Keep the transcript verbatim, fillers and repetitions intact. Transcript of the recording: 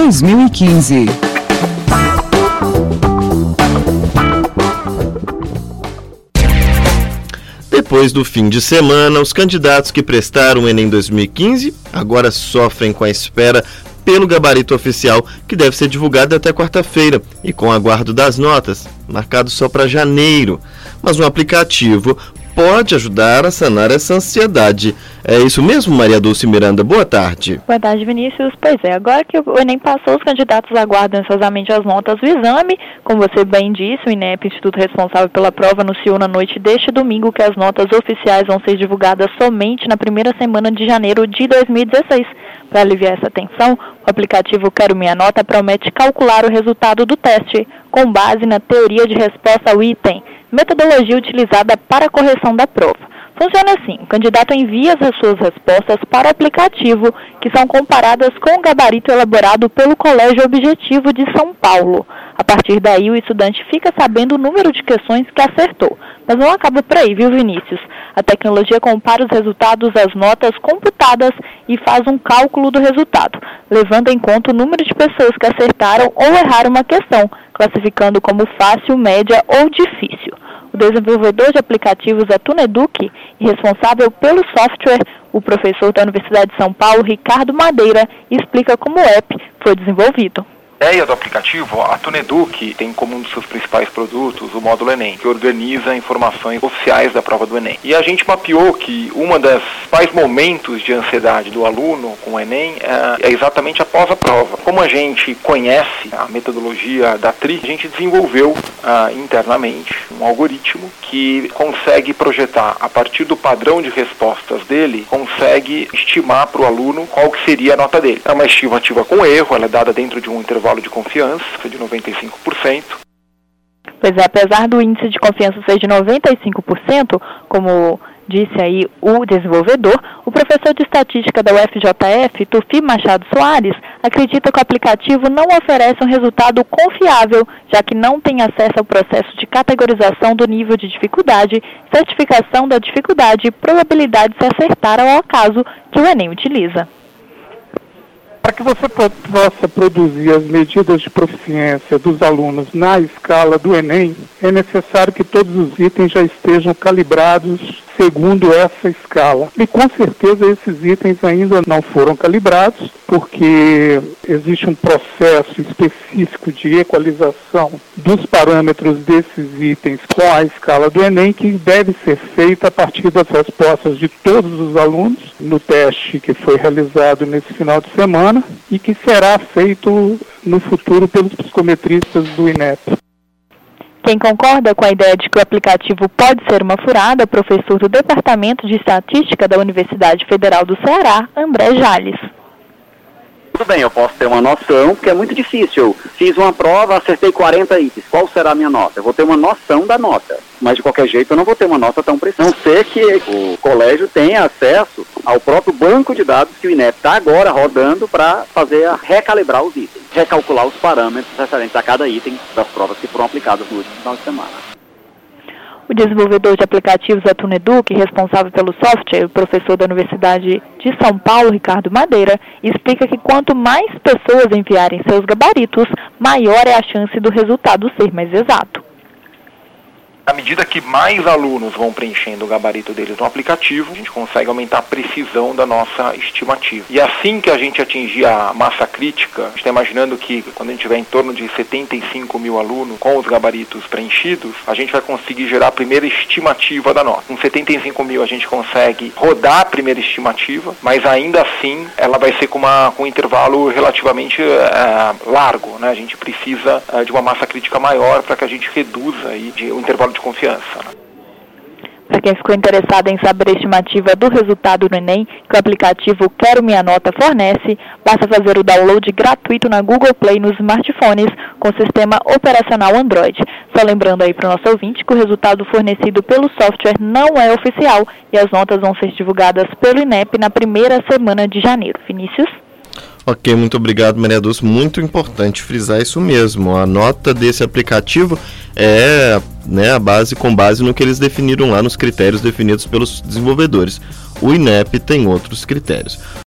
dois mil e quinze. Depois do fim de semana, os candidatos que prestaram o Enem dois mil e quinze agora sofrem com a espera pelo gabarito oficial, que deve ser divulgado até quarta-feira, e com aguardo das notas, marcado só para janeiro. Mas um aplicativo pode ajudar a sanar essa ansiedade. É isso mesmo, Maria Dulce Miranda? Boa tarde. Boa tarde, Vinícius. Pois é, agora que o Enem passou, os candidatos aguardam ansiosamente as notas do exame. Como você bem disse, o INEP, Instituto responsável pela prova, anunciou na noite deste domingo que as notas oficiais vão ser divulgadas somente na primeira semana de janeiro de dois mil e dezesseis. Para aliviar essa tensão, o aplicativo Quero Minha Nota promete calcular o resultado do teste com base na teoria de resposta ao item, metodologia utilizada para a correção da prova. Funciona assim: o candidato envia as suas respostas para o aplicativo, que são comparadas com o gabarito elaborado pelo Colégio Objetivo de São Paulo. A partir daí, o estudante fica sabendo o número de questões que acertou. Mas não acaba por aí, viu, Vinícius? A tecnologia compara os resultados às notas computadas e faz um cálculo do resultado, levando em conta o número de pessoas que acertaram ou erraram uma questão, classificando como fácil, média ou difícil. O desenvolvedor de aplicativos é Tuneduc e responsável pelo software, o professor da Universidade de São Paulo, Ricardo Madeira, explica como o app foi desenvolvido. A ideia do aplicativo, a Tuneduc tem como um dos seus principais produtos o módulo Enem, que organiza informações oficiais da prova do Enem. E a gente mapeou que uma das principais momentos de ansiedade do aluno com o Enem é exatamente após a prova. Como a gente conhece a metodologia da T R I, a gente desenvolveu uh, internamente um algoritmo que consegue projetar, a partir do padrão de respostas dele, consegue estimar para o aluno qual que seria a nota dele. É uma estimativa com erro, ela é dada dentro de um intervalo de confiança de noventa e cinco por cento. Pois é, apesar do índice de confiança ser de noventa e cinco por cento, como disse aí o desenvolvedor, o professor de estatística da U F J F, Tufi Machado Soares, acredita que o aplicativo não oferece um resultado confiável, já que não tem acesso ao processo de categorização do nível de dificuldade, certificação da dificuldade e probabilidade de se acertar ao acaso que o Enem utiliza. Para que você possa produzir as medidas de proficiência dos alunos na escala do Enem, é necessário que todos os itens já estejam calibrados segundo essa escala. E com certeza esses itens ainda não foram calibrados, porque existe um processo específico de equalização dos parâmetros desses itens com a escala do Enem, que deve ser feita a partir das respostas de todos os alunos no teste que foi realizado nesse final de semana e que será feito no futuro pelos psicometristas do INEP. Quem concorda com a ideia de que o aplicativo pode ser uma furada é o professor do Departamento de Estatística da Universidade Federal do Ceará, André Jales. Tudo bem, eu posso ter uma noção, porque é muito difícil. Eu fiz uma prova, acertei quarenta itens. Qual será a minha nota? Eu vou ter uma noção da nota. Mas, de qualquer jeito, eu não vou ter uma nota tão precisa. A não ser que o colégio tenha acesso ao próprio banco de dados que o INEP está agora rodando para fazer a recalibrar os itens, recalcular os parâmetros referentes a cada item das provas que foram aplicadas no último final de semana. O desenvolvedor de aplicativos é Tuneduc, responsável pelo software, o professor da Universidade de São Paulo, Ricardo Madeira, explica que quanto mais pessoas enviarem seus gabaritos, maior é a chance do resultado ser mais exato. À medida que mais alunos vão preenchendo o gabarito deles no aplicativo, a gente consegue aumentar a precisão da nossa estimativa. E assim que a gente atingir a massa crítica, a gente está imaginando que quando a gente tiver em torno de setenta e cinco mil alunos com os gabaritos preenchidos, a gente vai conseguir gerar a primeira estimativa da nota. Com setenta e cinco mil a gente consegue rodar a primeira estimativa, mas ainda assim ela vai ser com, uma, com um intervalo relativamente uh, largo, né? A gente precisa uh, de uma massa crítica maior para que a gente reduza aí de, o intervalo de confiança. Para quem ficou interessado em saber a estimativa do resultado do Enem, que o aplicativo Quero Minha Nota fornece, basta fazer o download gratuito na Google Play nos smartphones com o sistema operacional Android. Só lembrando aí para o nosso ouvinte que o resultado fornecido pelo software não é oficial e as notas vão ser divulgadas pelo INEP na primeira semana de janeiro. Vinícius? Ok, muito obrigado, Maria Dulce. Muito importante frisar isso mesmo. A nota desse aplicativo é, né, a base com base no que eles definiram lá nos critérios definidos pelos desenvolvedores. O INEP tem outros critérios.